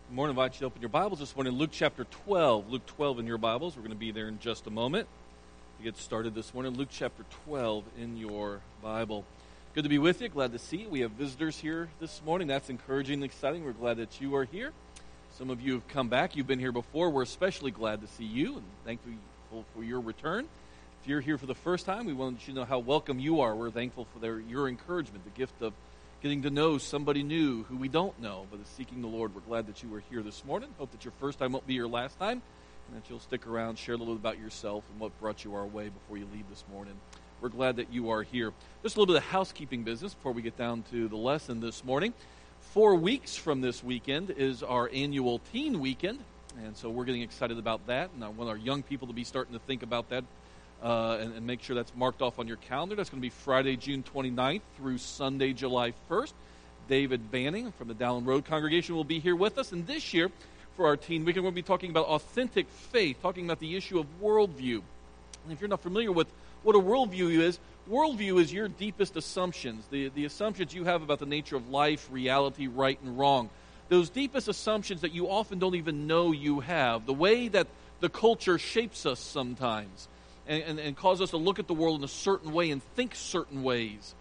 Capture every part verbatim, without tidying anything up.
Good morning. I invite you to open your Bibles this morning. Luke chapter twelve. Luke twelve in your Bibles. We're going to be there in just a moment to get started this morning. Luke chapter twelve in your Bible. Good to be with you. Glad to see you. We have visitors here this morning. That's encouraging and exciting. We're glad that you are here. Some of you have come back. You've been here before. We're especially glad to see you and thankful for your return. If you're here for the first time, we want you to know how welcome you are. We're thankful for their, your encouragement, the gift of getting to know somebody new who we don't know, but is seeking the Lord. We're glad that you are here this morning. Hope that your first time won't be your last time, and that you'll stick around, share a little bit about yourself and what brought you our way before you leave this morning. We're glad that you are here. Just a little bit of housekeeping business before we get down to the lesson this morning. Four weeks from this weekend is our annual teen weekend, and so we're getting excited about that, and I want our young people to be starting to think about that Uh, and, and make sure that's marked off on your calendar. That's going to be Friday, June twenty-ninth through Sunday, July first. David Banning from the Dowling Road congregation will be here with us. And this year, for our teen weekend, we'll be talking about authentic faith, talking about the issue of worldview. And if you're not familiar with what a worldview is, worldview is your deepest assumptions, the, the assumptions you have about the nature of life, reality, right and wrong. Those deepest assumptions that you often don't even know you have, the way that the culture shapes us sometimes. And, and, and cause us to look at the world in a certain way and think certain ways,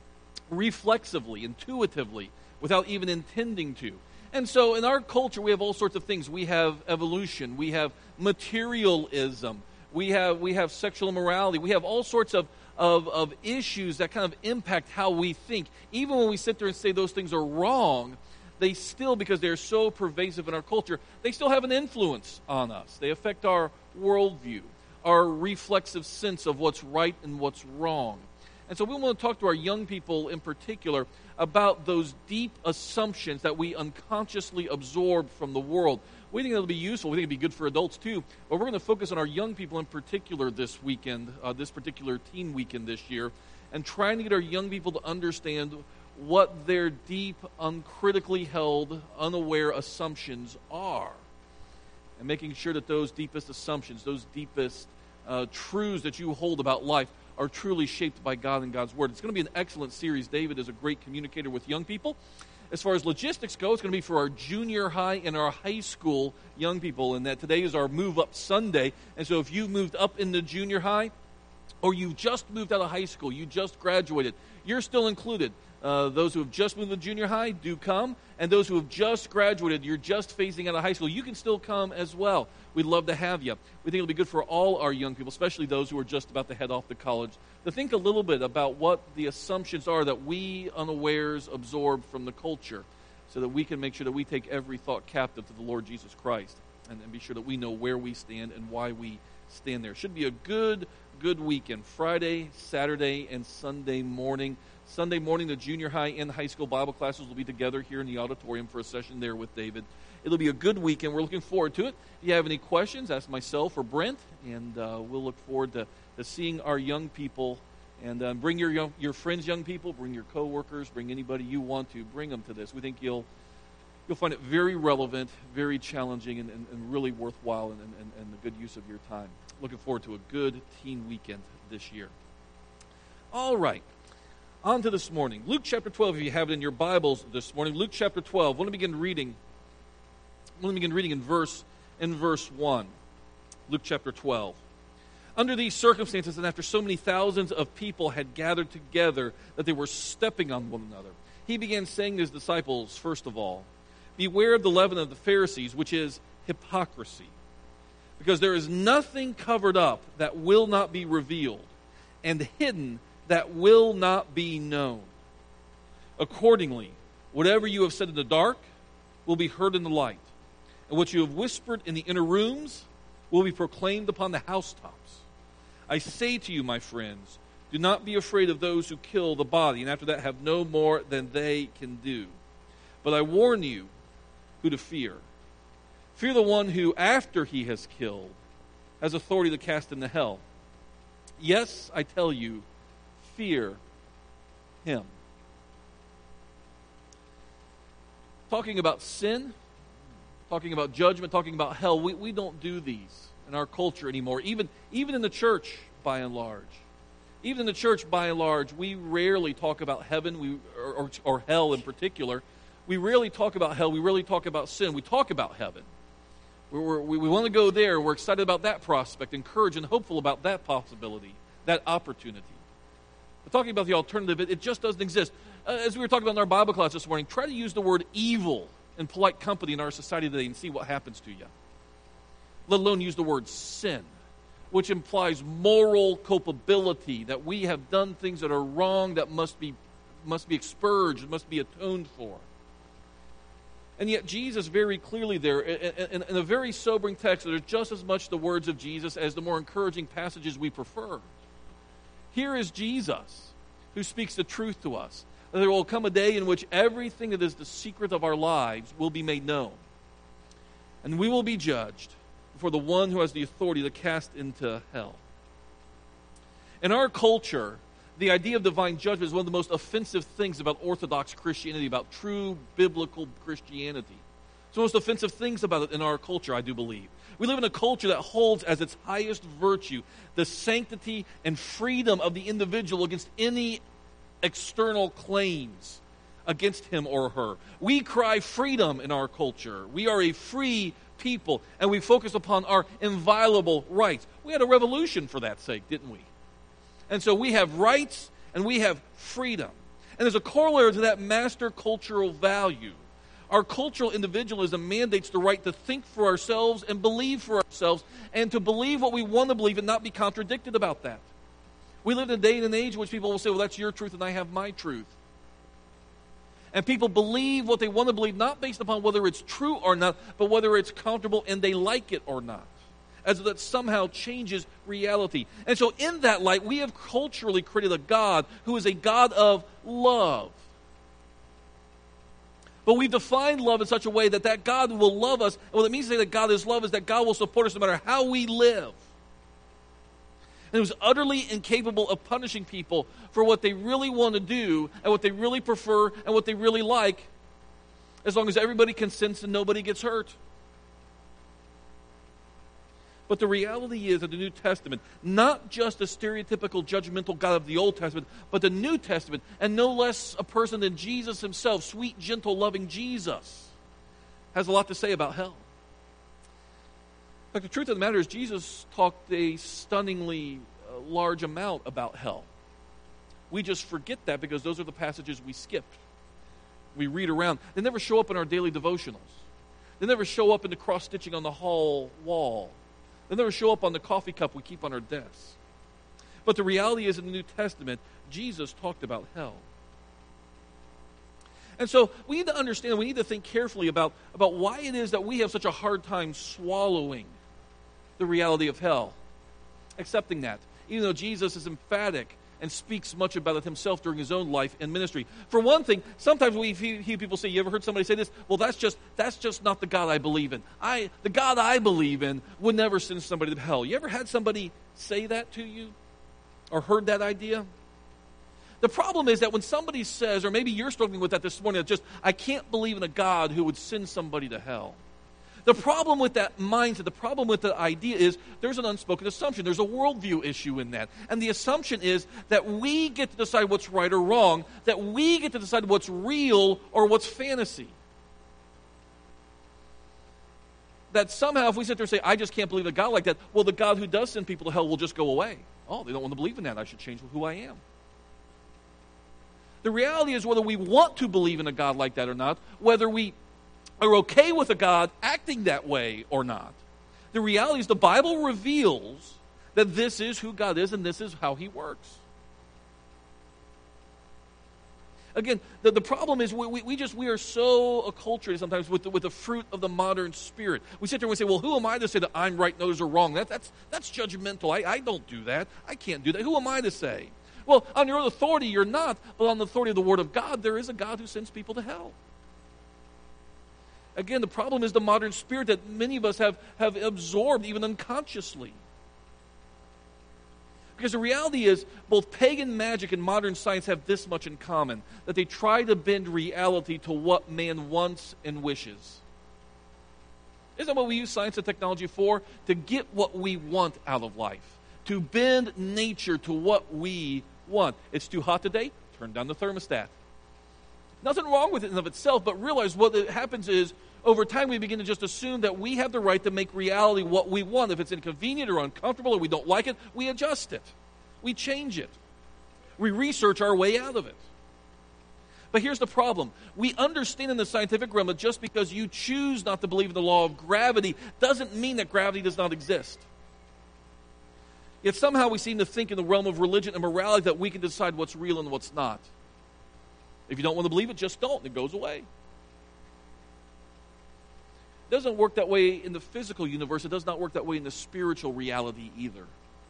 reflexively, intuitively, without even intending to. And so in our culture, we have all sorts of things. We have evolution. We have materialism. We have we have sexual immorality. We have all sorts of, of, of issues that kind of impact how we think. Even when we sit there and say those things are wrong, they still, because they're so pervasive in our culture, they still have an influence on us. They affect our worldview, our reflexive sense of what's right and what's wrong. And so we want to talk to our young people in particular about those deep assumptions that we unconsciously absorb from the world. We think it'll be useful. We think it'll be good for adults too. But we're going to focus on our young people in particular this weekend, uh, this particular teen weekend this year, and trying to get our young people to understand what their deep, uncritically held, unaware assumptions are. And making sure that those deepest assumptions, those deepest uh, truths that you hold about life are truly shaped by God and God's Word. It's going to be an excellent series. David is a great communicator with young people. As far as logistics go, it's going to be for our junior high and our high school young people, and that today is our Move Up Sunday. And so if you've moved up into junior high, or you've just moved out of high school, you just graduated, you're still included. Uh, those who have just moved to junior high, do come. And those who have just graduated, you're just phasing out of high school, you can still come as well. We'd love to have you. We think it'll be good for all our young people, especially those who are just about to head off to college, to think a little bit about what the assumptions are that we unawares absorb from the culture, so that we can make sure that we take every thought captive to the Lord Jesus Christ, and, and be sure that we know where we stand and why we stand there. Should be a good, good weekend. Friday, Saturday, and Sunday morning. Sunday morning, the junior high and high school Bible classes will be together here in the auditorium for a session there with David. It'll be a good weekend. We're looking forward to it. If you have any questions, ask myself or Brent, and uh, we'll look forward to, to seeing our young people. And uh, bring your young, your friends, young people, bring your coworkers, bring anybody you want to, bring them to this. We think you'll you'll find it very relevant, very challenging, and, and, and really worthwhile, and, and, and a good use of your time. Looking forward to a good teen weekend this year. All right. On to this morning. Luke chapter twelve, if you have it in your Bibles this morning. Luke chapter twelve. I want to begin reading. I want to begin reading in verse, in verse one. Luke chapter twelve. Under these circumstances, and after so many thousands of people had gathered together that they were stepping on one another, he began saying to his disciples, first of all, beware of the leaven of the Pharisees, which is hypocrisy. Because there is nothing covered up that will not be revealed, and hidden that will not be known. Accordingly, whatever you have said in the dark will be heard in the light, and what you have whispered in the inner rooms will be proclaimed upon the housetops. I say to you, my friends, do not be afraid of those who kill the body, and after that have no more than they can do. But I warn you who to fear. Fear the one who, after he has killed, has authority to cast into hell. Yes, I tell you, fear him. Talking about sin, talking about judgment, talking about hell, we, we don't do these in our culture anymore. Even, even in the church, by and large. Even in the church, by and large, we rarely talk about heaven we, or, or, or hell in particular. we rarely talk about hell. We rarely talk about sin. We talk about heaven. We're, we we want to go there. We're excited about that prospect, encouraged and hopeful about that possibility, that opportunity. But talking about the alternative, it, it just doesn't exist. Uh, as we were talking about in our Bible class this morning, try to use the word evil in polite company in our society today and see what happens to you. Let alone use the word sin, which implies moral culpability, that we have done things that are wrong, that must be must be expurged, must be atoned for. And yet Jesus very clearly there, in, in a very sobering text, that are just as much the words of Jesus as the more encouraging passages we prefer. Here is Jesus who speaks the truth to us. That there will come a day in which everything that is the secret of our lives will be made known. And we will be judged before the one who has the authority to cast into hell. In our culture, the idea of divine judgment is one of the most offensive things about Orthodox Christianity, about true biblical Christianity. It's the most offensive things about it in our culture, I do believe. We live in a culture that holds as its highest virtue the sanctity and freedom of the individual against any external claims against him or her. We cry freedom in our culture. We are a free people, and we focus upon our inviolable rights. We had a revolution for that sake, didn't we? And so we have rights and we have freedom. And there's a corollary to that master cultural value. Our cultural individualism mandates the right to think for ourselves and believe for ourselves, and to believe what we want to believe and not be contradicted about that. We live in a day and an age in which people will say, well, that's your truth and I have my truth. And people believe what they want to believe, not based upon whether it's true or not, but whether it's comfortable and they like it or not, as if that somehow changes reality. And so in that light, we have culturally created a God who is a God of love. But we've defined love in such a way that that God will love us. And what it means to say that God is love is that God will support us no matter how we live. And who's utterly incapable of punishing people for what they really want to do and what they really prefer and what they really like, as long as everybody consents and nobody gets hurt. But the reality is that the New Testament, not just a stereotypical judgmental God of the Old Testament, but the New Testament, and no less a person than Jesus himself, sweet, gentle, loving Jesus, has a lot to say about hell. In fact, the truth of the matter is Jesus talked a stunningly uh, large amount about hell. We just forget that because those are the passages we skip. We read around. They never show up in our daily devotionals. They never show up in the cross-stitching on the hall wall. They never show up on the coffee cup we keep on our desks. But the reality is, in the New Testament, Jesus talked about hell. And so we need to understand, we need to think carefully about, about why it is that we have such a hard time swallowing the reality of hell, accepting that, even though Jesus is emphatic and speaks much about it himself during his own life and ministry. For one thing, sometimes we hear people say, you ever heard somebody say this? Well, that's just that's just not the God I believe in. I the God I believe in would never send somebody to hell. You ever had somebody say that to you? Or heard that idea? The problem is that when somebody says, or maybe you're struggling with that this morning, that just, I can't believe in a God who would send somebody to hell. The problem with that mindset, the problem with the idea is there's an unspoken assumption. There's a worldview issue in that. And the assumption is that we get to decide what's right or wrong, that we get to decide what's real or what's fantasy. That somehow if we sit there and say, I just can't believe a God like that, well, the God who does send people to hell will just go away. Oh, they don't want to believe in that. I should change who I am. The reality is whether we want to believe in a God like that or not, whether we are okay with a God acting that way or not. The reality is the Bible reveals that this is who God is and this is how he works. Again, the, the problem is we, we, we just we are so acculturated sometimes with the, with the fruit of the modern spirit. We sit there and we say, well, who am I to say that I'm right and others are wrong? That, that's, that's judgmental. I, I don't do that. I can't do that. Who am I to say? Well, on your own authority, you're not. But on the authority of the Word of God, there is a God who sends people to hell. Again, the problem is the modern spirit that many of us have, have absorbed even unconsciously. Because the reality is, both pagan magic and modern science have this much in common, that they try to bend reality to what man wants and wishes. Isn't that what we use science and technology for? To get what we want out of life. To bend nature to what we want. It's too hot today? Turn down the thermostat. Nothing wrong with it in and of itself, but realize what happens is, over time we begin to just assume that we have the right to make reality what we want. If it's inconvenient or uncomfortable or we don't like it, we adjust it. We change it. We research our way out of it. But here's the problem. We understand in the scientific realm that just because you choose not to believe in the law of gravity doesn't mean that gravity does not exist. Yet somehow we seem to think in the realm of religion and morality that we can decide what's real and what's not. If you don't want to believe it, just don't. It goes away. It doesn't work that way in the physical universe. It does not work that way in the spiritual reality either.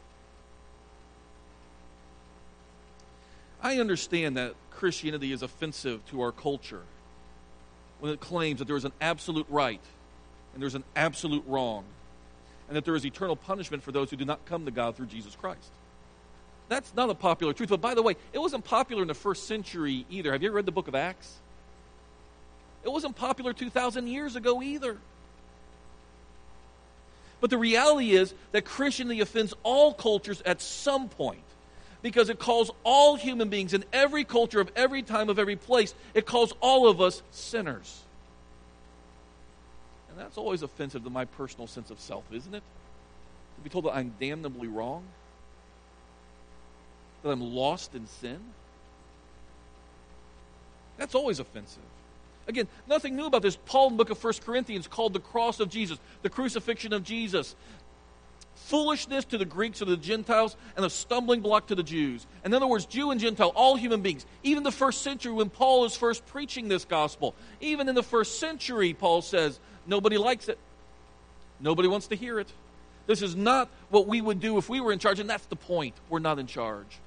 I understand that Christianity is offensive to our culture when it claims that there is an absolute right and there's an absolute wrong, and that there is eternal punishment for those who do not come to God through Jesus Christ. That's not a popular truth. But by the way, it wasn't popular in the first century either. Have you ever read the book of Acts? It wasn't popular two thousand years ago either. But the reality is that Christianity offends all cultures at some point, because it calls all human beings in every culture of every time of every place, it calls all of us sinners. And that's always offensive to my personal sense of self, isn't it? To be told that I'm damnably wrong, that I'm lost in sin. That's always offensive. Again, nothing new about this. Paul in the book of First Corinthians called the cross of Jesus, the crucifixion of Jesus, foolishness to the Greeks or the Gentiles, and a stumbling block to the Jews. In other words, Jew and Gentile, all human beings. Even the first century when Paul is first preaching this gospel, even in the first century, Paul says, nobody likes it. Nobody wants to hear it. This is not what we would do if we were in charge, and that's the point. We're not in charge.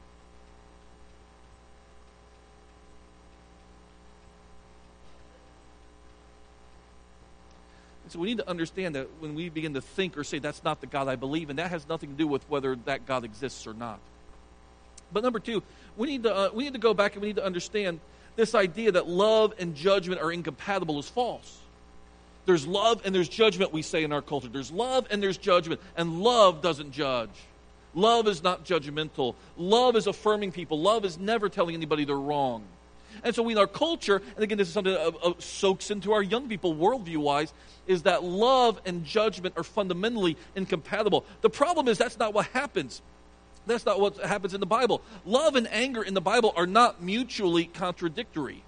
So we need to understand that when we begin to think or say that's not the God I believe in, that has nothing to do with whether that God exists or not. But number two, we need to uh, we need to go back and we need to understand this idea that love and judgment are incompatible is false. There's love and there's judgment, we say in our culture. There's love and there's judgment, and love doesn't judge. Love is not judgmental. Love is affirming people. Love is never telling anybody they're wrong. And so we in our culture, and again, this is something that uh, uh, soaks into our young people worldview-wise, is that love and judgment are fundamentally incompatible. The problem is that's not what happens. That's not what happens in the Bible. Love and anger in the Bible are not mutually contradictory.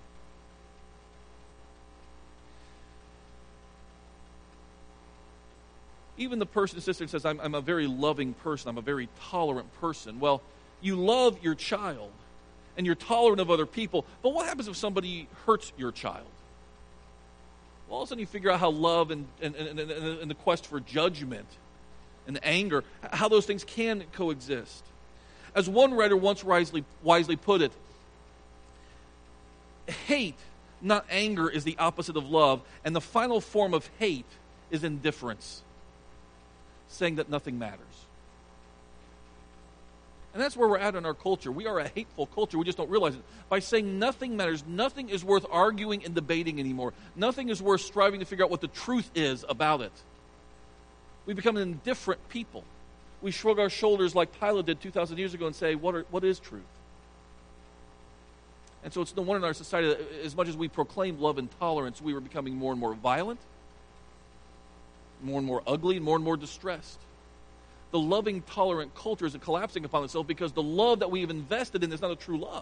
Even the person sits there and says, I'm, I'm a very loving person, I'm a very tolerant person. Well, you love your child, and you're tolerant of other people, but what happens if somebody hurts your child? Well, all of a sudden you figure out how love and, and, and, and, and the quest for judgment and anger, how those things can coexist. As one writer once wisely, wisely put it, hate, not anger, is the opposite of love, and the final form of hate is indifference, saying that nothing matters. And that's where we're at in our culture. We are a hateful culture. We just don't realize it. By saying nothing matters, nothing is worth arguing and debating anymore. Nothing is worth striving to figure out what the truth is about it. We become an indifferent people. We shrug our shoulders like Pilate did two thousand years ago and say, what, are, what is truth? And so it's no wonder in our society that as much as we proclaim love and tolerance, we are becoming more and more violent, more and more ugly, and more and more distressed. The loving, tolerant culture is collapsing upon itself because the love that we have invested in is not a true love.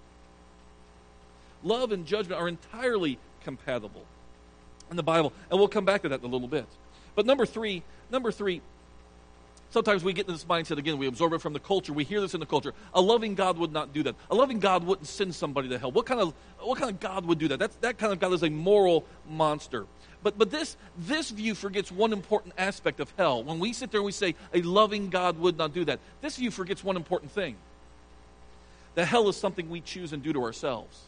Love and judgment are entirely compatible in the Bible, and we'll come back to that in a little bit. But number three, number three, sometimes we get in this mindset again, we absorb it from the culture, we hear this in the culture. A loving God would not do that. A loving God wouldn't send somebody to hell. What kind of what kind of God would do that? That's, that kind of God is a moral monster. But but this this view forgets one important aspect of hell. When we sit there and we say a loving God would not do that, this view forgets one important thing. That hell is something we choose and do to ourselves.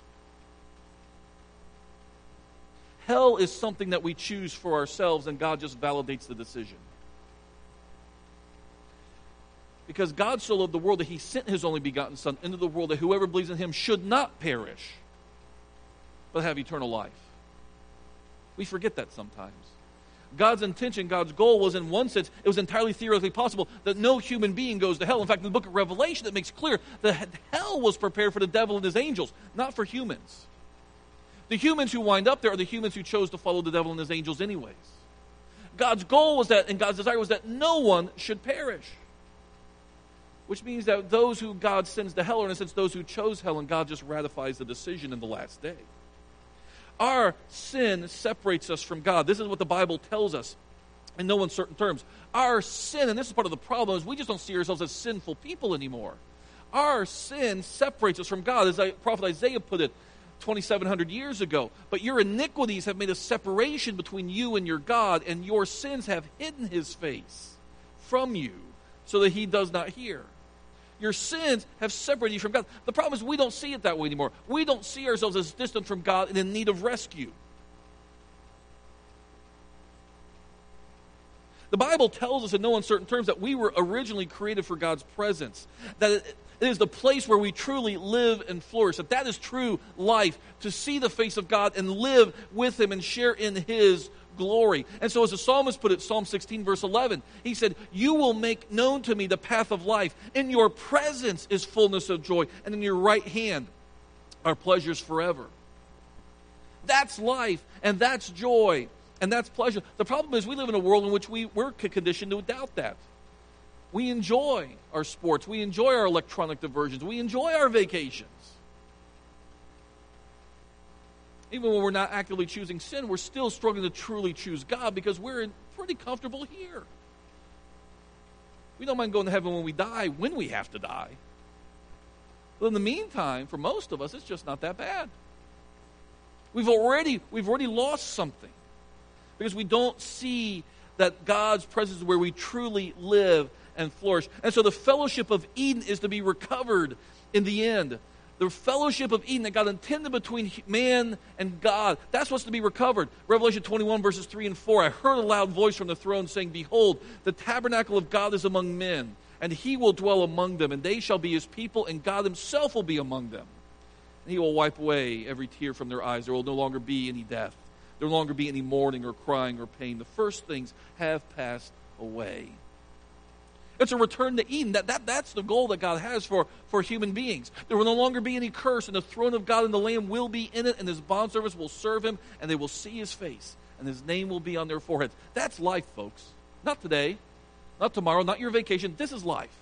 Hell is something that we choose for ourselves, and God just validates the decision. Because God so loved the world that He sent His only begotten Son into the world that whoever believes in Him should not perish, but have eternal life. We forget that sometimes. God's intention, God's goal was, in one sense, it was entirely theoretically possible that no human being goes to hell. In fact, in the book of Revelation, it makes clear that hell was prepared for the devil and his angels, not for humans. The humans who wind up there are the humans who chose to follow the devil and his angels anyways. God's goal was that, and God's desire was that no one should perish. Which means that those who God sends to hell are, in a sense, those who chose hell, and God just ratifies the decision in the last day. Our sin separates us from God. This is what the Bible tells us in no uncertain terms. Our sin, and this is part of the problem, is we just don't see ourselves as sinful people anymore. Our sin separates us from God, as the prophet Isaiah put it twenty-seven hundred years ago. But your iniquities have made a separation between you and your God, and your sins have hidden his face from you so that he does not hear. Your sins have separated you from God. The problem is we don't see it that way anymore. We don't see ourselves as distant from God and in need of rescue. The Bible tells us in no uncertain terms that we were originally created for God's presence. That it, it is the place where we truly live and flourish. That that is true life, to see the face of God and live with him and share in his glory. And so as the psalmist put it, Psalm sixteen, verse eleven, he said, you will make known to me the path of life. In your presence is fullness of joy, and in your right hand are pleasures forever. That's life, and that's joy, and that's pleasure. The problem is we live in a world in which we, we're conditioned to doubt that. We enjoy our sports. We enjoy our electronic diversions. We enjoy our vacations. Even when we're not actively choosing sin, we're still struggling to truly choose God because we're pretty comfortable here. We don't mind going to heaven when we die, when we have to die. But in the meantime, for most of us, it's just not that bad. We've already, we've already lost something because we don't see that God's presence is where we truly live and flourish. And so the fellowship of Eden is to be recovered in the end. The fellowship of Eden that God intended between man and God, that's what's to be recovered. Revelation twenty-one, verses three and four, I heard a loud voice from the throne saying, behold, the tabernacle of God is among men, and he will dwell among them, and they shall be his people, and God himself will be among them. And he will wipe away every tear from their eyes. There will no longer be any death. There will no longer be any mourning or crying or pain. The first things have passed away. It's a return to Eden. That, that, that's the goal that God has for, for human beings. There will no longer be any curse, and the throne of God and the Lamb will be in it, and his bondservants will serve him, and they will see his face, and his name will be on their foreheads. That's life, folks. Not today, not tomorrow, not your vacation. This is life.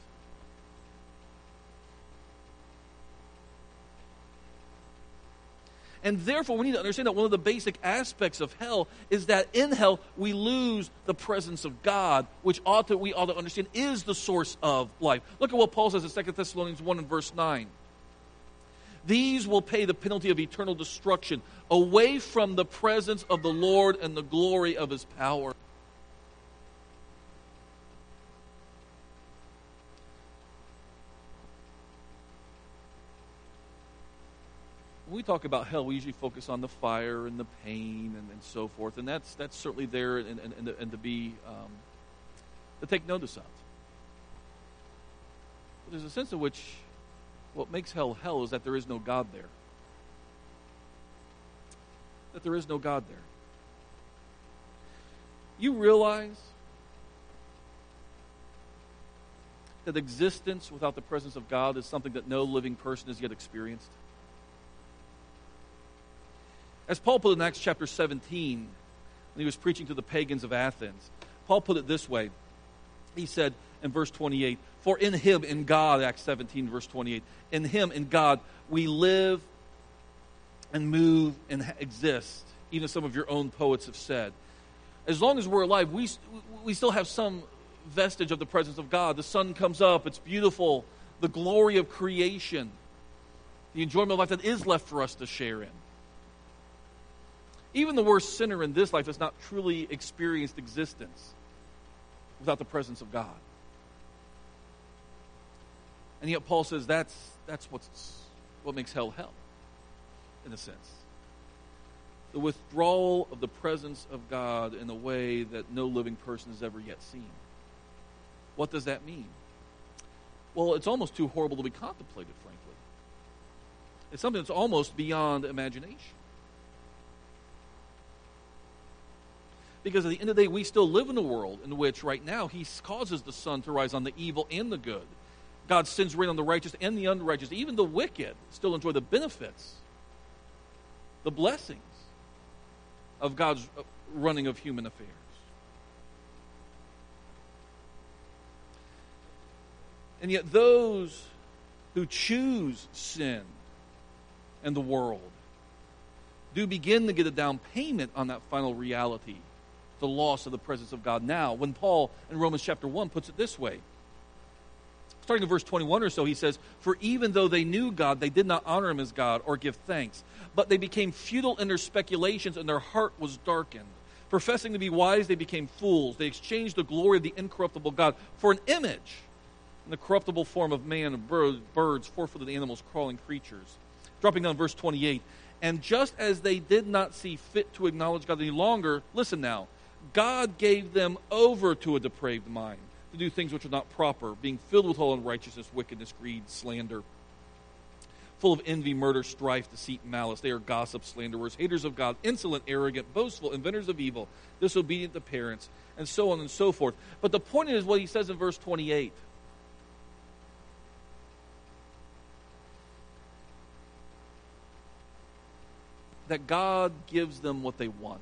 And therefore, we need to understand that one of the basic aspects of hell is that in hell, we lose the presence of God, which ought to, we ought to understand is the source of life. Look at what Paul says in Second Thessalonians one and verse nine. These will pay the penalty of eternal destruction away from the presence of the Lord and the glory of his power. When we talk about hell, we usually focus on the fire and the pain and, and so forth, and that's that's certainly there and, and, and, and to be um, to take notice of. But there's a sense in which what makes hell hell is that there is no God there. That there is no God there. You realize that existence without the presence of God is something that no living person has yet experienced? As Paul put it in Acts chapter seventeen, when he was preaching to the pagans of Athens, Paul put it this way. He said in verse twenty-eight, for in him, in God, Acts seventeen, verse twenty-eight, in him, in God, we live and move and exist, even as some of your own poets have said. As long as we're alive, we, we still have some vestige of the presence of God. The sun comes up, it's beautiful, the glory of creation, the enjoyment of life that is left for us to share in. Even the worst sinner in this life has not truly experienced existence without the presence of God. And yet Paul says that's that's what's what makes hell hell, in a sense. The withdrawal of the presence of God in a way that no living person has ever yet seen. What does that mean? Well, it's almost too horrible to be contemplated, frankly. It's something that's almost beyond imagination. Because at the end of the day, we still live in a world in which right now he causes the sun to rise on the evil and the good. God sends rain on the righteous and the unrighteous. Even the wicked still enjoy the benefits, the blessings of God's running of human affairs. And yet those who choose sin and the world do begin to get a down payment on that final reality, the loss of the presence of God now. When Paul in Romans chapter one puts it this way, starting in verse twenty-one or so, he says, "For even though they knew God, they did not honor him as God or give thanks, but they became futile in their speculations, and their heart was darkened. Professing to be wise, they became fools. They exchanged the glory of the incorruptible God for an image in the corruptible form of man and bird, birds, four-footed animals, crawling creatures." Dropping down verse twenty-eight, "And just as they did not see fit to acknowledge God any longer," listen now, "God gave them over to a depraved mind, to do things which are not proper, being filled with all unrighteousness, wickedness, greed, slander, full of envy, murder, strife, deceit, malice. They are gossips, slanderers, haters of God, insolent, arrogant, boastful, inventors of evil, disobedient to parents," and so on and so forth. But the point is what he says in verse twenty-eight. That God gives them what they want.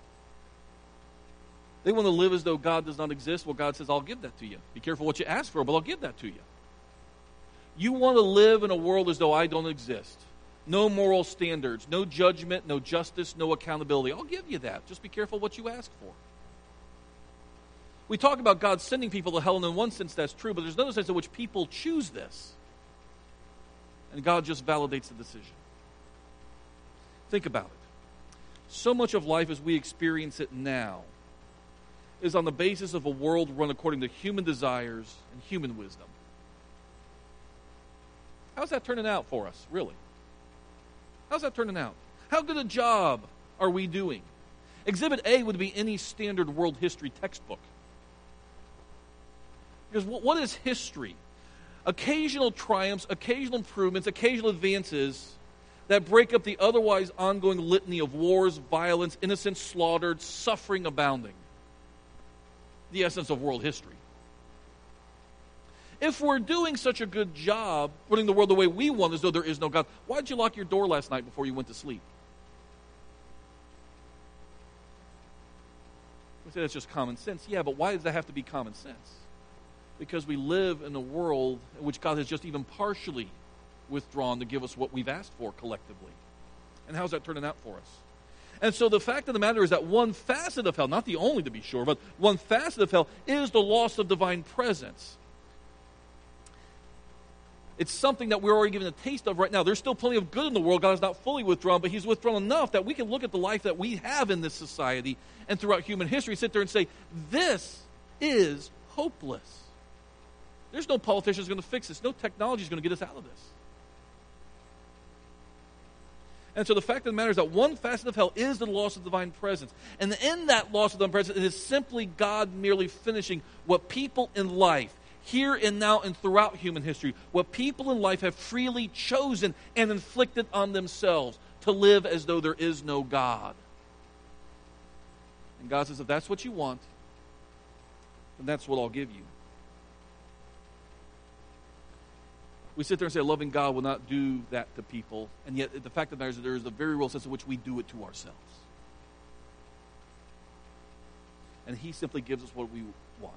They want to live as though God does not exist. Well, God says, "I'll give that to you. Be careful what you ask for, but I'll give that to you." You want to live in a world as though I don't exist. No moral standards, no judgment, no justice, no accountability. I'll give you that. Just be careful what you ask for. We talk about God sending people to hell, and in one sense that's true, but there's another sense in which people choose this. And God just validates the decision. Think about it. So much of life as we experience it now is on the basis of a world run according to human desires and human wisdom. How's that turning out for us, really? How's that turning out? How good a job are we doing? Exhibit A would be any standard world history textbook. Because what is history? Occasional triumphs, occasional improvements, occasional advances that break up the otherwise ongoing litany of wars, violence, innocents slaughtered, suffering abounding. The essence of world history. If we're doing such a good job running the world the way we want, as though there is no God, why did you lock your door last night before you went to sleep? We say that's just common sense. Yeah, but why does that have to be common sense? Because we live in a world in which God has just even partially withdrawn to give us what we've asked for collectively. And how's that turning out for us? And so the fact of the matter is that one facet of hell, not the only to be sure, but one facet of hell is the loss of divine presence. It's something that we're already given a taste of right now. There's still plenty of good in the world. God is not fully withdrawn, but he's withdrawn enough that we can look at the life that we have in this society and throughout human history, sit there and say, this is hopeless. There's no politician who's going to fix this. No technology is going to get us out of this. And so the fact of the matter is that one facet of hell is the loss of divine presence. And in that loss of divine presence, it is simply God merely finishing what people in life, here and now and throughout human history, what people in life have freely chosen and inflicted on themselves to live as though there is no God. And God says, if that's what you want, then that's what I'll give you. We sit there and say a loving God will not do that to people, and yet the fact of the matter is that there is a very real sense in which we do it to ourselves. And he simply gives us what we want.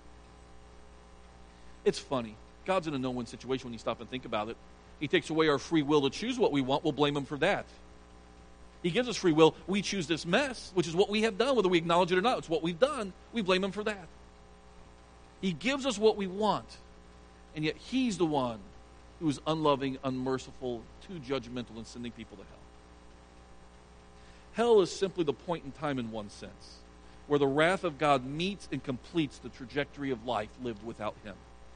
It's funny. God's in a no-win situation when you stop and think about it. He takes away our free will to choose what we want. We'll blame him for that. He gives us free will. We choose this mess, which is what we have done, whether we acknowledge it or not. It's what we've done. We blame him for that. He gives us what we want, and yet he's the one who is unloving, unmerciful, too judgmental, and sending people to hell. Hell is simply the point in time in one sense, where the wrath of God meets and completes the trajectory of life lived without him.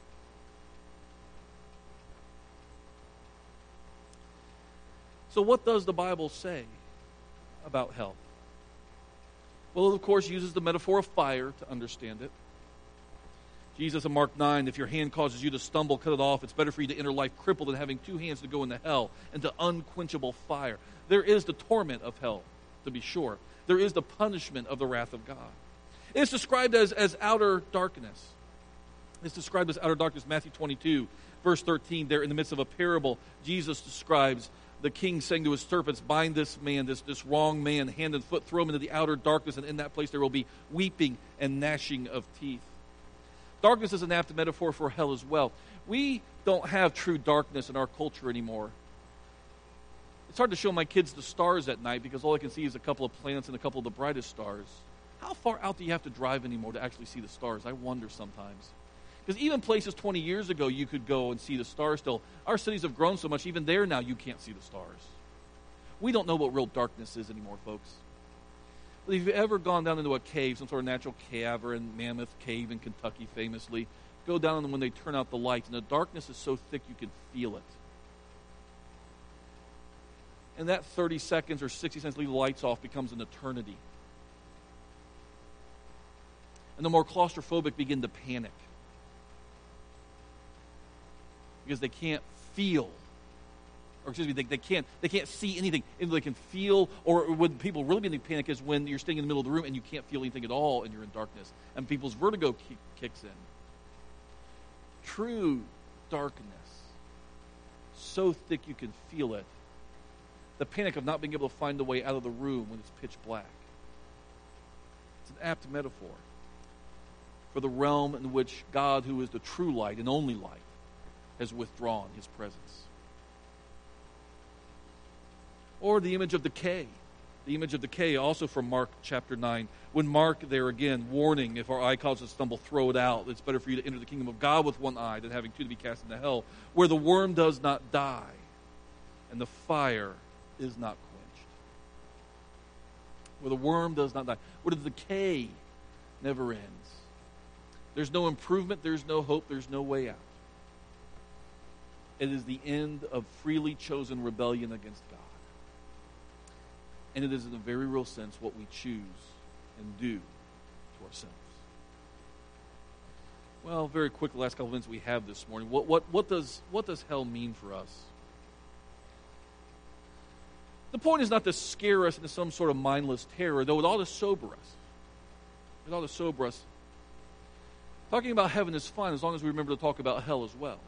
So what does the Bible say about hell? Well, it, of course, uses the metaphor of fire to understand it. Jesus in Mark nine, if your hand causes you to stumble, cut it off. It's better for you to enter life crippled than having two hands to go into hell, into unquenchable fire. There is the torment of hell, to be sure. there is the punishment of the wrath of God. It's described as, as outer darkness. It's described as outer darkness. Matthew twenty-two, verse thirteen, there in the midst of a parable, Jesus describes the king saying to his servants, bind this man, this, this wrong man, hand and foot, throw him into the outer darkness, and in that place there will be weeping and gnashing of teeth. Darkness is an apt metaphor for hell as well. We don't have true darkness in our culture anymore. It's hard to show my kids the stars at night because all I can see is a couple of planets and a couple of the brightest stars. How far out do you have to drive anymore to actually see the stars? I wonder sometimes. Because even places twenty years ago you could go and see the stars still. Our cities have grown so much, even there now you can't see the stars. We don't know what real darkness is anymore, folks. But if you've ever gone down into a cave, some sort of natural cavern, Mammoth Cave in Kentucky famously, go down and when they turn out the lights, and the darkness is so thick you can feel it. And that thirty seconds or sixty seconds leave the lights off becomes an eternity. And the more claustrophobic begin to panic. Because they can't feel, or excuse me, they, they can't they can't see anything. If they can feel, or when people really begin to panic is when you're staying in the middle of the room and you can't feel anything at all and you're in darkness. And people's vertigo kick, kicks in. True darkness, so thick you can feel it. The panic of not being able to find a way out of the room when it's pitch black. It's an apt metaphor for the realm in which God, who is the true light and only light, has withdrawn his presence. Or the image of decay. The image of decay also from Mark chapter nine. When Mark there again, warning, if our eye causes us to stumble, throw it out. It's better for you to enter the kingdom of God with one eye than having two to be cast into hell, where the worm does not die and the fire is not quenched. Where the worm does not die. Where the decay never ends. There's no improvement, there's no hope, there's no way out. It is the end of freely chosen rebellion against God. And it is in a very real sense what we choose and do to ourselves. Well, very quick, the last couple of minutes we have this morning. What, what, what, does, what does hell mean for us? The point is not to scare us into some sort of mindless terror, though it ought to sober us. It ought to sober us. Talking about heaven is fine as long as we remember to talk about hell as well.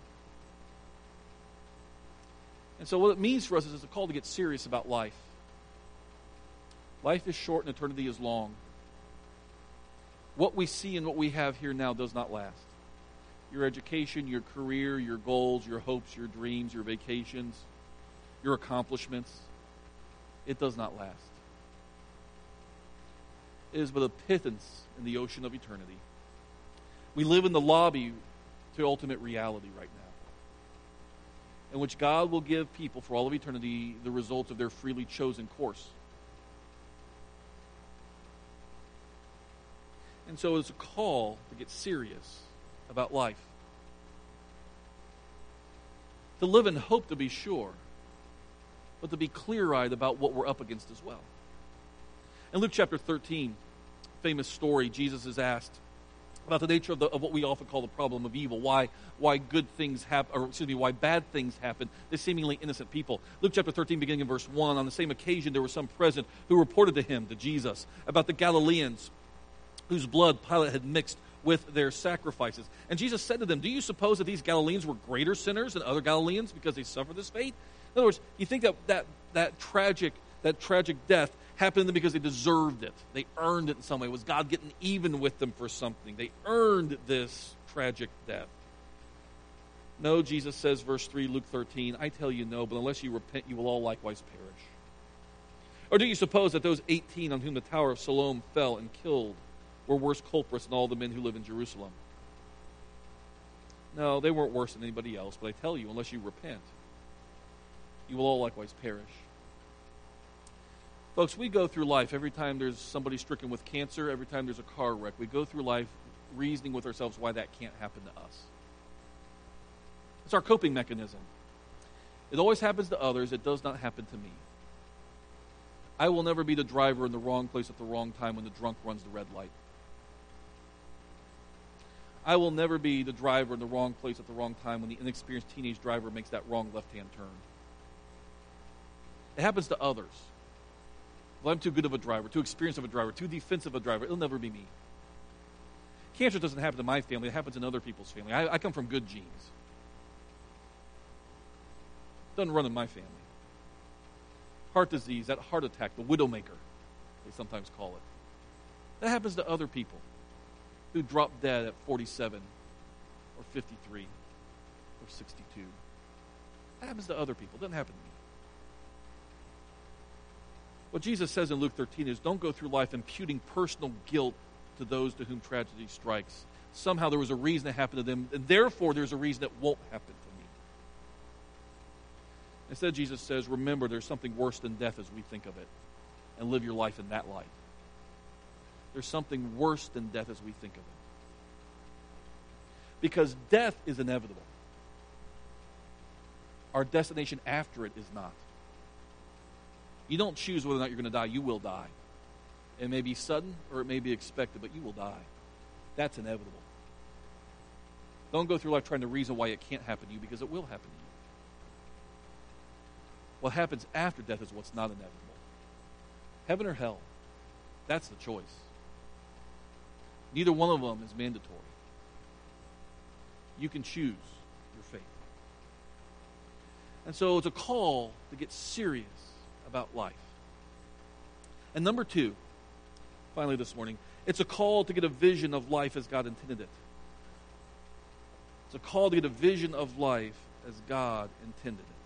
And so what it means for us is it's a call to get serious about life. Life is short and eternity is long. What we see and what we have here now does not last. Your education, your career, your goals, your hopes, your dreams, your vacations, your accomplishments, it does not last. It is but a pittance in the ocean of eternity. We live in the lobby to ultimate reality right now, in which God will give people for all of eternity the results of their freely chosen course. And so it's a call to get serious about life. To live in hope, to be sure, but to be clear-eyed about what we're up against as well. In Luke chapter thirteen, famous story, Jesus is asked about the nature of, the, of what we often call the problem of evil, why why good things happen, or excuse me, why bad things happen to seemingly innocent people. Luke chapter thirteen, beginning in verse one, on the same occasion there was some present who reported to him, to Jesus, about the Galileans whose blood Pilate had mixed with their sacrifices. And Jesus said to them, do you suppose that these Galileans were greater sinners than other Galileans because they suffered this fate? In other words, you think that that, that tragic that tragic death happened to them because they deserved it. They earned it in some way. Was God getting even with them for something? They earned this tragic death. No, Jesus says, verse three, Luke thirteen, I tell you no, but unless you repent, you will all likewise perish. Or do you suppose that those eighteen on whom the Tower of Siloam fell and killed were worse culprits than all the men who live in Jerusalem? No, they weren't worse than anybody else, but I tell you, unless you repent, you will all likewise perish. Folks, we go through life every time there's somebody stricken with cancer, every time there's a car wreck. We go through life reasoning with ourselves why that can't happen to us. It's our coping mechanism. It always happens to others. It does not happen to me. I will never be the driver in the wrong place at the wrong time when the drunk runs the red light. I will never be the driver in the wrong place at the wrong time when the inexperienced teenage driver makes that wrong left-hand turn. It happens to others. Well, I'm too good of a driver, too experienced of a driver, too defensive of a driver. It'll never be me. Cancer doesn't happen in my family. It happens in other people's family. I, I come from good genes. Doesn't run in my family. Heart disease, that heart attack, the widowmaker, they sometimes call it. That happens to other people who drop dead at forty-seven or fifty-three or sixty-two. That happens to other people. It doesn't happen to me. What Jesus says in Luke thirteen is, don't go through life imputing personal guilt to those to whom tragedy strikes. Somehow there was a reason it happened to them, and therefore there's a reason it won't happen to me. Instead, Jesus says, remember, there's something worse than death as we think of it, and live your life in that light. There's something worse than death as we think of it. Because death is inevitable. Our destination after it is not. You don't choose whether or not you're going to die. You will die. It may be sudden or it may be expected, but you will die. That's inevitable. Don't go through life trying to reason why it can't happen to you, because it will happen to you. What happens after death is what's not inevitable. Heaven or hell, that's the choice. Neither one of them is mandatory. You can choose your faith. And so it's a call to get serious about life. And number two, finally this morning, it's a call to get a vision of life as God intended it. It's a call to get a vision of life as God intended it.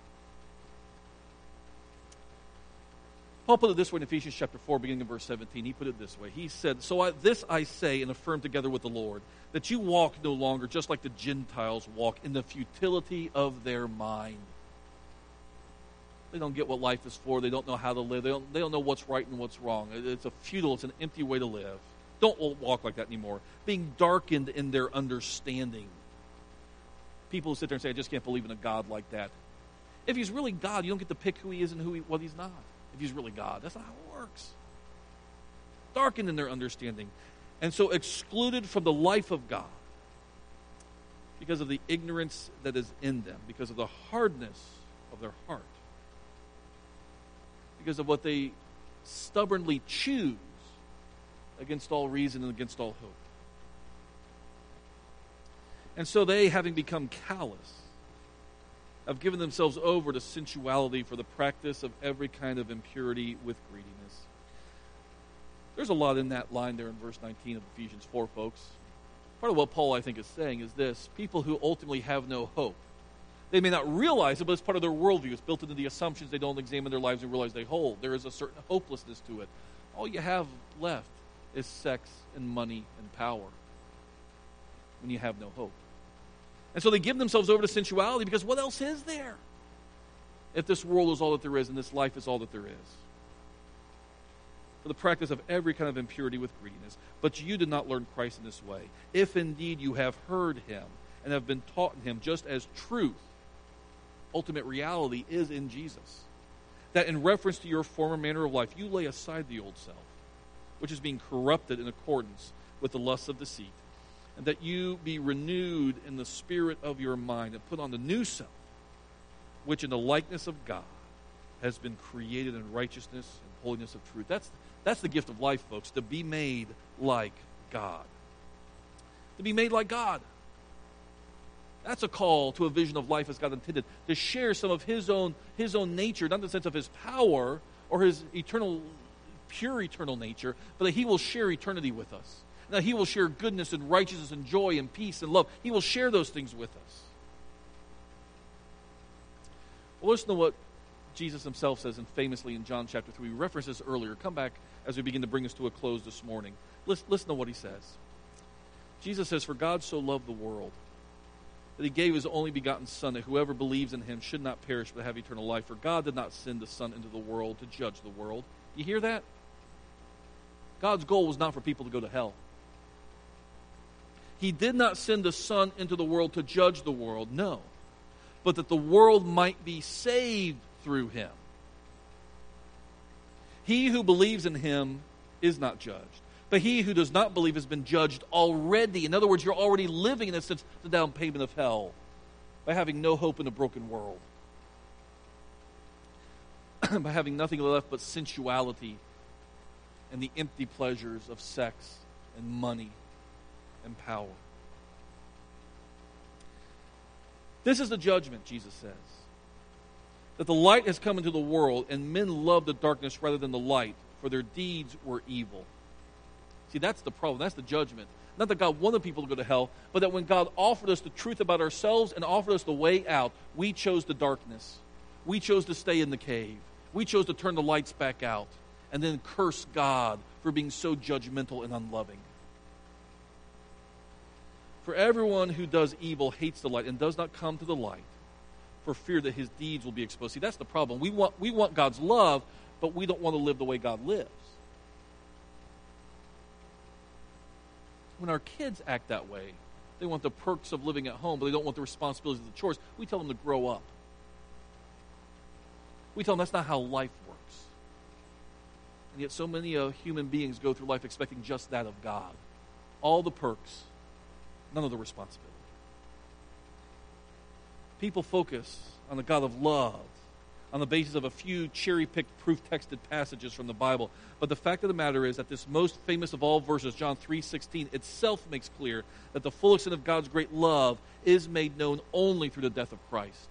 Paul put it this way in Ephesians chapter four, beginning in verse seventeen. He put it this way. He said, So I, this I say and affirm together with the Lord, that you walk no longer just like the Gentiles walk, in the futility of their mind. They don't get what life is for. They don't know how to live. They don't, they don't know what's right and what's wrong. It's a futile, it's an empty way to live. Don't walk like that anymore. Being darkened in their understanding. People who sit there and say, I just can't believe in a God like that. If he's really God, you don't get to pick who he is and who he, what he's not. If he's really God. That's not how it works. Darkened in their understanding. And so excluded from the life of God because of the ignorance that is in them, because of the hardness of their heart, because of what they stubbornly choose against all reason and against all hope. And so they, having become callous, have given themselves over to sensuality for the practice of every kind of impurity with greediness. There's a lot in that line there in verse nineteen of Ephesians four, folks. Part of what Paul, I think, is saying is this: people who ultimately have no hope. They may not realize it, but it's part of their worldview. It's built into the assumptions they don't examine their lives and realize they hold. There is a certain hopelessness to it. All you have left is sex and money and power when you have no hope. And so they give themselves over to sensuality, because what else is there if this world is all that there is and this life is all that there is? For the practice of every kind of impurity with greediness. But you did not learn Christ in this way, if indeed you have heard him and have been taught in him, just as truth, ultimate reality, is in Jesus. That in reference to your former manner of life, you lay aside the old self, which is being corrupted in accordance with the lusts of deceit, and that you be renewed in the spirit of your mind, and put on the new self, which in the likeness of God has been created in righteousness and holiness of truth. That's, that's the gift of life, folks, to be made like God. To be made like God. That's a call to a vision of life as God intended, to share some of his own, his own nature, not in the sense of his power or his eternal, pure eternal nature, but that he will share eternity with us. That he will share goodness and righteousness and joy and peace and love. He will share those things with us. Well, listen to what Jesus himself says, and famously in John chapter three. We referenced this earlier. Come back as we begin to bring us to a close this morning. Listen, listen to what he says. Jesus says, For God so loved the world, that he gave his only begotten Son, that whoever believes in him should not perish but have eternal life. For God did not send the Son into the world to judge the world. You hear that? God's goal was not for people to go to hell. He did not send the Son into the world to judge the world, no, but that the world might be saved through him. He who believes in him is not judged, but he who does not believe has been judged already. In other words, you're already living, in a sense, the down payment of hell by having no hope in a broken world. by having nothing left but sensuality and the empty pleasures of sex and money and power. This is the judgment, Jesus says. That the light has come into the world, and men love the darkness rather than the light, for their deeds were evil. See, that's the problem. That's the judgment. Not that God wanted people to go to hell, but that when God offered us the truth about ourselves and offered us the way out, we chose the darkness. We chose to stay in the cave. We chose to turn the lights back out and then curse God for being so judgmental and unloving. For everyone who does evil hates the light and does not come to the light for fear that his deeds will be exposed. See, that's the problem. We want, we want God's love, but we don't want to live the way God lives. When our kids act that way, they want the perks of living at home, but they don't want the responsibilities of the chores. We tell them to grow up. We tell them that's not how life works. And yet so many uh, human beings go through life expecting just that of God. All the perks, none of the responsibility. People focus on the God of love on the basis of a few cherry-picked, proof-texted passages from the Bible. But the fact of the matter is that this most famous of all verses, John three sixteen, itself makes clear that the full extent of God's great love is made known only through the death of Christ.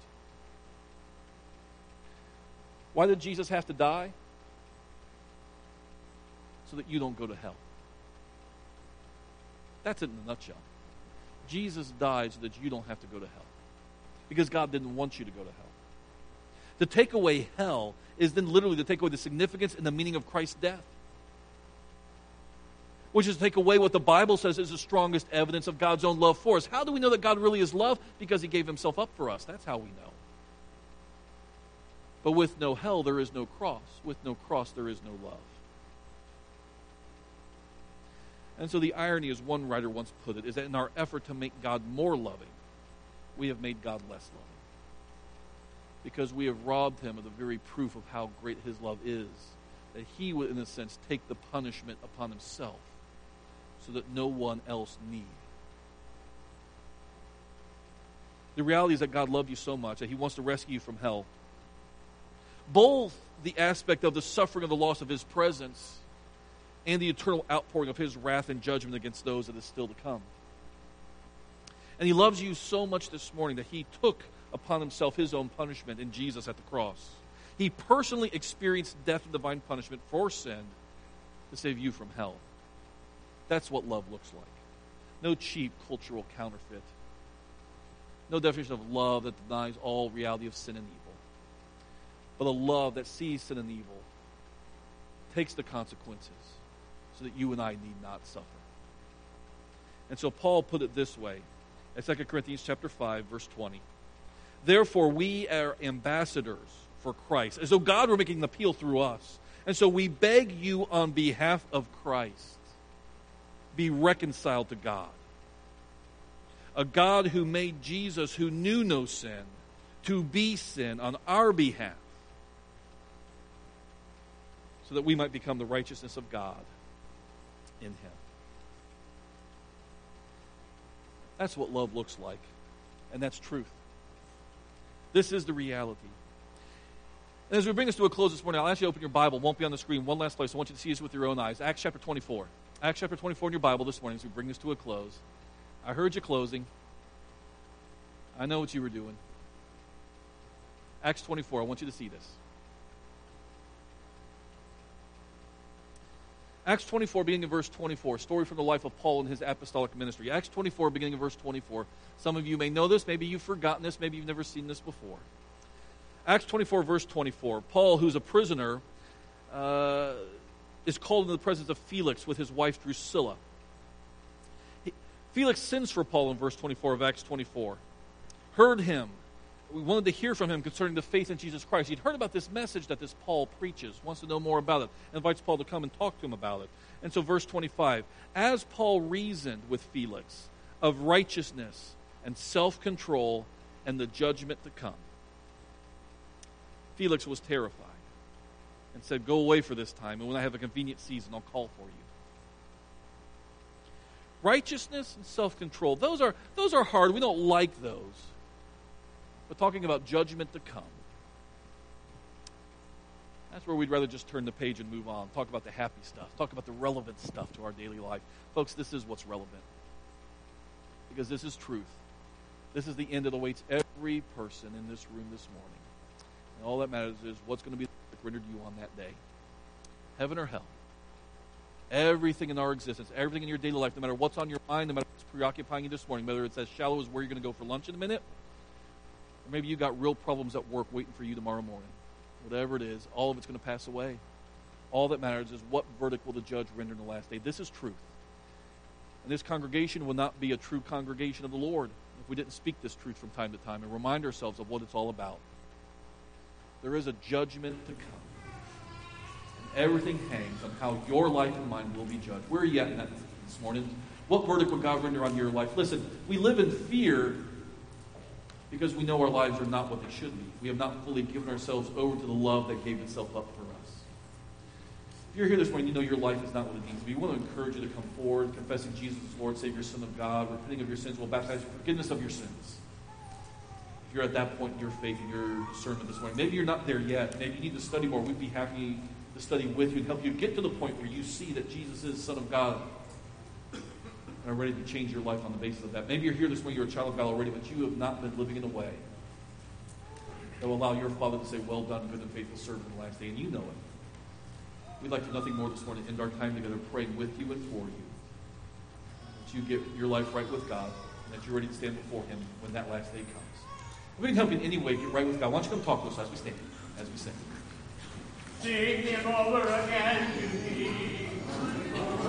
Why did Jesus have to die? So that you don't go to hell. That's it in a nutshell. Jesus died so that you don't have to go to hell. Because God didn't want you to go to hell. To take away hell is then literally to take away the significance and the meaning of Christ's death. Which is to take away what the Bible says is the strongest evidence of God's own love for us. How do we know that God really is love? Because he gave himself up for us. That's how we know. But with no hell, there is no cross. With no cross, there is no love. And so the irony, as one writer once put it, is that in our effort to make God more loving, we have made God less loving. Because we have robbed him of the very proof of how great his love is. That he would, in a sense, take the punishment upon himself so that no one else need. The reality is that God loved you so much that he wants to rescue you from hell. Both the aspect of the suffering of the loss of his presence and the eternal outpouring of his wrath and judgment against those that is still to come. And he loves you so much this morning that he took upon himself his own punishment in Jesus at the cross. He personally experienced death and divine punishment for sin to save you from hell. That's what love looks like. No cheap cultural counterfeit. No definition of love that denies all reality of sin and evil. But a love that sees sin and evil, takes the consequences so that you and I need not suffer. And so Paul put it this way in Second Corinthians chapter five, verse twenty. Therefore, we are ambassadors for Christ, as though God were making an appeal through us. And so we beg you on behalf of Christ, be reconciled to God. A God who made Jesus, who knew no sin, to be sin on our behalf, so that we might become the righteousness of God in him. That's what love looks like, and that's truth. This is the reality. And as we bring this to a close this morning, I'll ask you to open your Bible. It won't be on the screen. One last place. I want you to see this with your own eyes. Acts chapter twenty-four. Acts chapter twenty-four in your Bible this morning as we bring this to a close. I heard you closing. I know what you were doing. Acts twenty-four. I want you to see this. Acts twenty-four, beginning in verse twenty-four, story from the life of Paul and his apostolic ministry. Acts twenty-four, beginning in verse twenty-four. Some of you may know this, maybe you've forgotten this, maybe you've never seen this before. Acts twenty-four, verse twenty-four. Paul, who's a prisoner, uh, is called into the presence of Felix with his wife Drusilla. He, Felix sends for Paul in verse twenty-four of Acts twenty-four. Heard him. We wanted to hear from him concerning the faith in Jesus Christ. He'd heard about this message that this Paul preaches, wants to know more about it, invites Paul to come and talk to him about it. And so verse twenty-five, as Paul reasoned with Felix of righteousness and self-control and the judgment to come, Felix was terrified and said, go away for this time, and when I have a convenient season, I'll call for you. Righteousness and self-control, those are, those are hard. We don't like those. But talking about judgment to come. That's where we'd rather just turn the page and move on. Talk about the happy stuff. Talk about the relevant stuff to our daily life. Folks, this is what's relevant. Because this is truth. This is the end that awaits every person in this room this morning. And all that matters is what's going to be rendered to you on that day. Heaven or hell. Everything in our existence, everything in your daily life, no matter what's on your mind, no matter what's preoccupying you this morning, whether it's as shallow as where you're going to go for lunch in a minute, or maybe you got real problems at work waiting for you tomorrow morning. Whatever it is, all of it's going to pass away. All that matters is what verdict will the judge render in the last day. This is truth. And this congregation will not be a true congregation of the Lord if we didn't speak this truth from time to time and remind ourselves of what it's all about. There is a judgment to come. And everything hangs on how your life and mine will be judged. Where are you at in that this morning? What verdict will God render on your life? Listen, we live in fear because we know our lives are not what they should be. We have not fully given ourselves over to the love that gave itself up for us. If you're here this morning, you know your life is not what it needs to be. We want to encourage you to come forward, confessing Jesus as Lord, Savior, Son of God, repenting of your sins. We'll baptize you for forgiveness of your sins. If you're at that point in your faith and your discernment this morning, maybe you're not there yet. Maybe you need to study more. We'd be happy to study with you and help you get to the point where you see that Jesus is Son of God and are ready to change your life on the basis of that. Maybe you're here this morning, you're a child of God already, but you have not been living in a way that will allow your Father to say, well done, good and faithful servant in the last day, and you know it. We'd like to do nothing more this morning, end our time together praying with you and for you. That you get your life right with God, and that you're ready to stand before Him when that last day comes. If we can help you in any way get right with God, why don't you come talk to us as we stand, as we sing. Sing Him over again to me.